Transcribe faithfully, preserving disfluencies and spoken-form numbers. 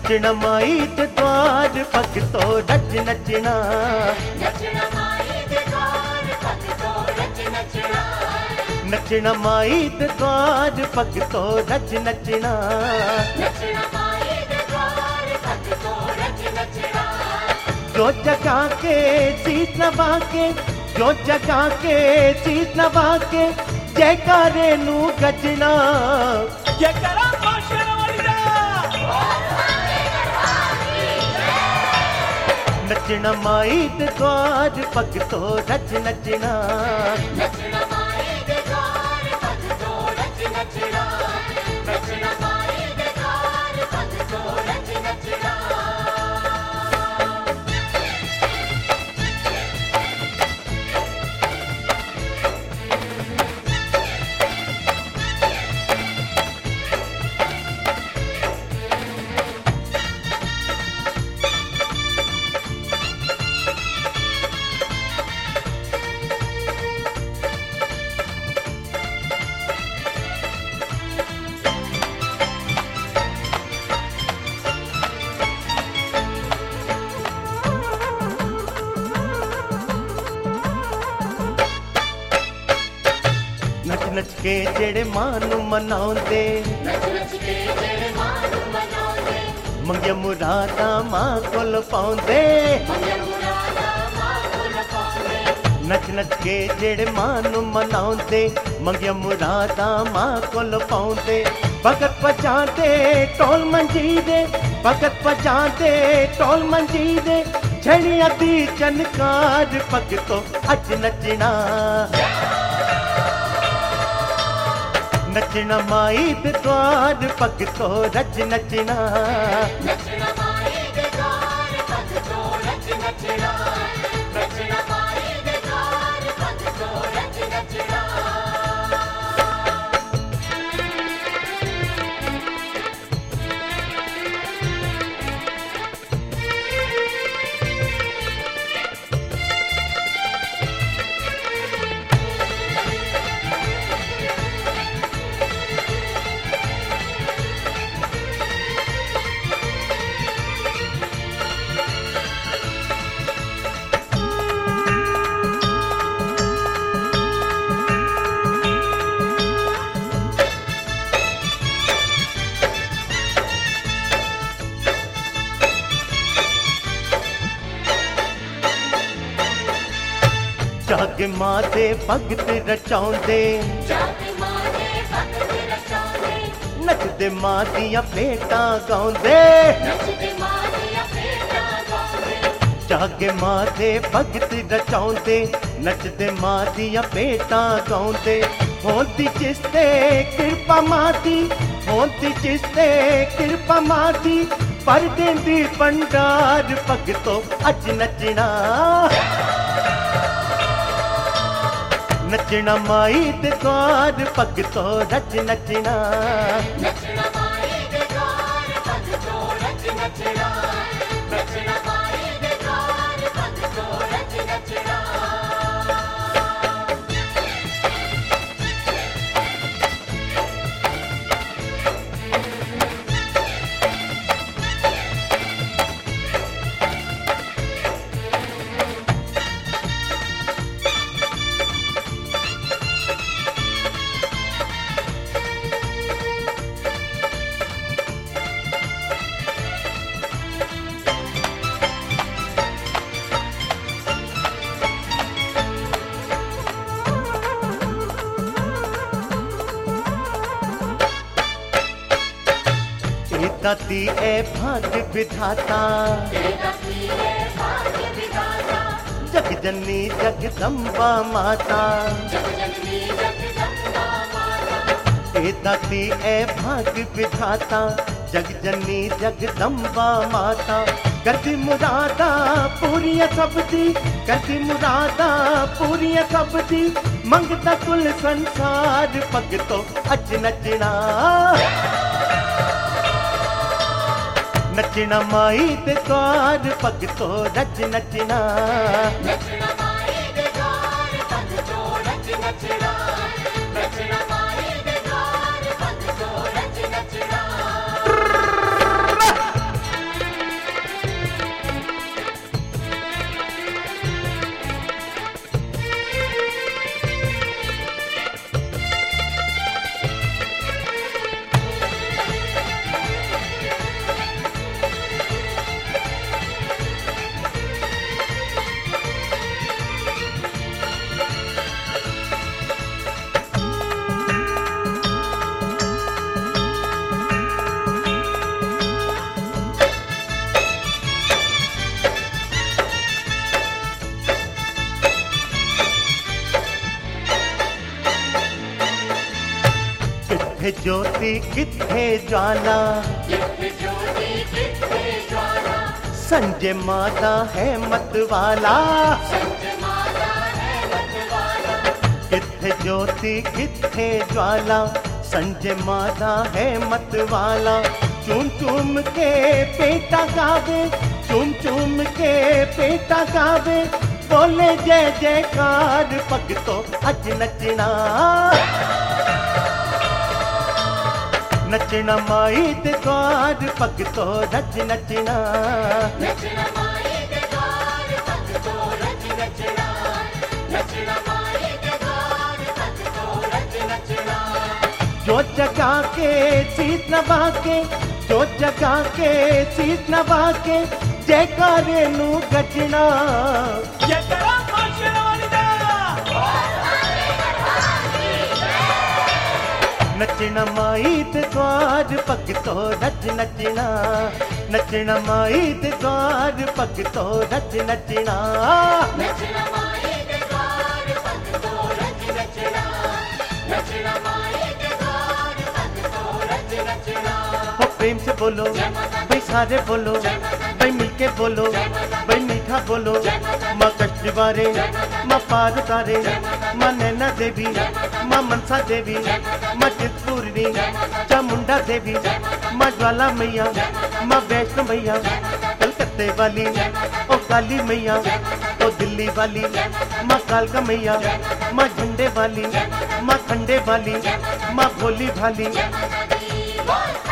नचना माई ते द्वार भगतो रज नचना, नचना माई दे द्वार भगतो रज नचना, नचना माई ते द्वार भगतो रज नचना, नचना माई दे द्वार भगतो रज नचना। जो जगा के शीश नवा के, जो जगा के शीश नवा के जयकारे नू गजना, जयकारा माशर वाली दा। नचना माई ते द्वार भगतो रज नचना, नचना माई दे द्वार भगतो रज नचना, नचना माई दे द्वार भगतो रज नचना। नच नच के जेड़े मां नू मनाउंदे, नच नच के जेड़े मां नू मनाउंदे, मंगिया मुरादा मां कोल पाउंदे। मंगिया मुरादा मां कोल पाउंदे। नच नच के जेड़े मां नू मनाउंदे, मंगिया मुरादा मां कोल पाउंदे। भगत पजांदे टोल मंजीदे, भगत पजांदे टोल मंजीदे, छड़िया दी चनकार भगतो अज नचना। नचना माई ते द्वार भगतो रज नचना, नचना माई दे द्वार भगतो रज नचना, नचना माई दे द्वार भगतो रज नचना। जाग मां दे भगत रचाउंदे, जागे मां दे भगत रचाउंदे, नचदे मां दियां भेटां गाउंदे। नचदे मां दियां भेटां गाउंदे। जागे मां दे भगत रचाउंदे, नचदे मां दियां भेटां गाउंदे। होंदी जिसते किरपा मां दी, होंदी जिसते किरपा मां दी, पर देंदी भंडार भगतो अज नचना। नचना माई ते द्वार भगतो रज नचना, नचना माई दे द्वार भगतो रज नचना, नचना माई दे द्वार भगतो रज नचना। दाती ए भाग्य विधाता, तेरा पीए भाग्य विधाता, जग जननी जगदम्बा माता। जग जननी जगदम्बा माता। ए दाती ए भाग्य विधाता, जग जननी जगदम्बा माता। करदी मुरादा पूरियां सब दी, करदी मुरादा पूरियां सब दी, मंगदा कुल संसार भगतो अज नचना। नचना माई ते द्वार भगतो रज नचना, नचना माई दे द्वार भगतो रज नचना, नचना माई दे द्वार भगतो रज नचना। किथे ज्योति किथे ज्वाला, किथे ज्योति किथे ज्वाला, संजय माता है मतवाला। संजय माता है मतवाला, किथे ज्योति किथे ज्वाला, संजय माता है मतवाला। चूम चूम के पेटा गावे, चूम चूम के पेटा गावे, बोले जय जयकार भगतो अज नचना। नचना माई दे द्वार भगतो रज नचना। नचना माई दे द्वार भगतो रज नचना, नचना माई दे द्वार भगतो रज नचना। जो जगा के शीत नवा के, जो जगा के शीत नवा के, जयकारे नू गजना। जकरा माशरा वाली दा नचना माई दे द्वार भगतो रज नचना। नचना माई दे द्वार भगतो रज नचना। नचना माई दे द्वार भगतो रज नचना, नचना माई दे द्वार भगतो रज नचना। हो प्रेम से बोलो भाई, सारे बोलो भाई, मिलके बोलो भाई, मीठा बोलो। माँ कष्ट बारे, माँ पार तारे, माँ नैना देवी, माँ मनसा देवी, माँ चितपूर्णी, चामुंडा देवी, माँ ज्वाला मैया, माँ वैष्णो मैया, कलकत्ते वाली ओ काली मैया, ओ दिल्ली वाली माँ कालका मैया, माँ झंडे वाली, माँ खंडे वाली, माँ भोली भाली। जय माता दी बोल।